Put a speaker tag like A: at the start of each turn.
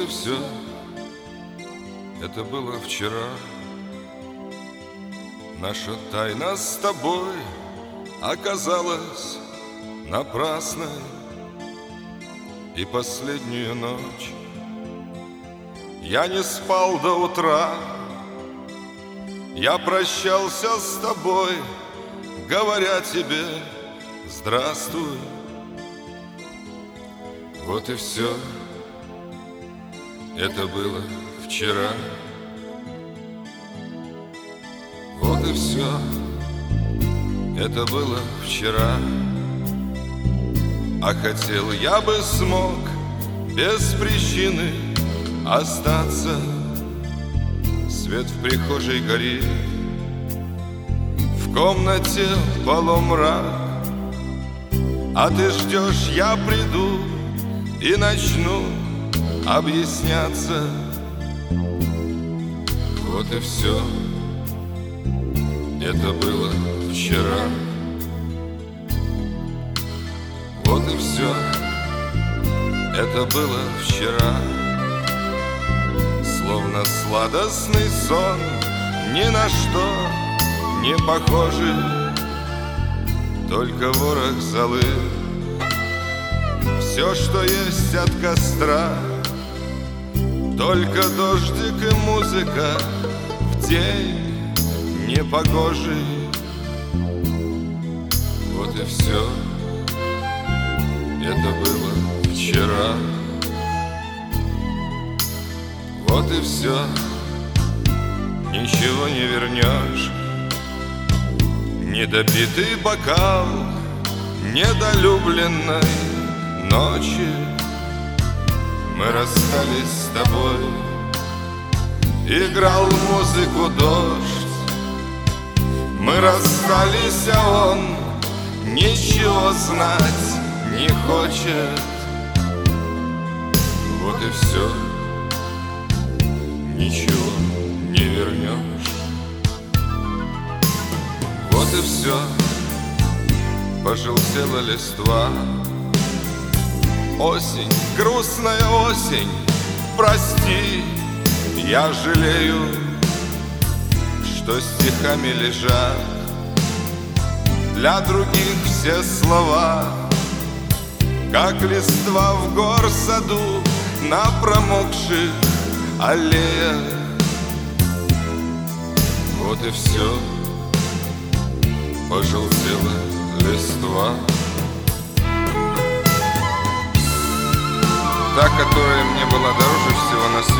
A: и все. Это было вчера. Наша тайна с тобой оказалась напрасной. И последнюю ночь я не спал до утра. Я прощался с тобой, говоря тебе здравствуй. Вот и все. Это было вчера. Вот и все. Это было вчера. А хотел я бы смог без причины остаться. Свет в прихожей горит, в комнате полумрак. А ты ждешь, я приду и начну объясняться. Вот и все. Это было вчера. Вот и все. Это было вчера. Словно сладостный сон, ни на что не похожий. Только ворох золы, все, что есть от костра. Только дождик и музыка в день непогожий. Вот и все. Это было вчера. Вот и все. Ничего не вернешь. Недопитый бокал недолюбленной ночи. Мы расстались с тобой. Играл музыку дождь. Мы расстались, а он ничего знать не хочет. Вот и все. Ничего не вернешь. Вот и все. Пожелтела листва. Осень, грустная осень, прости, я жалею, что стихами лежат для других все слова, как листва в горсаду на промокших аллеях. Вот и все. Пожелтела листва. Та, которая мне была дороже всего на свете.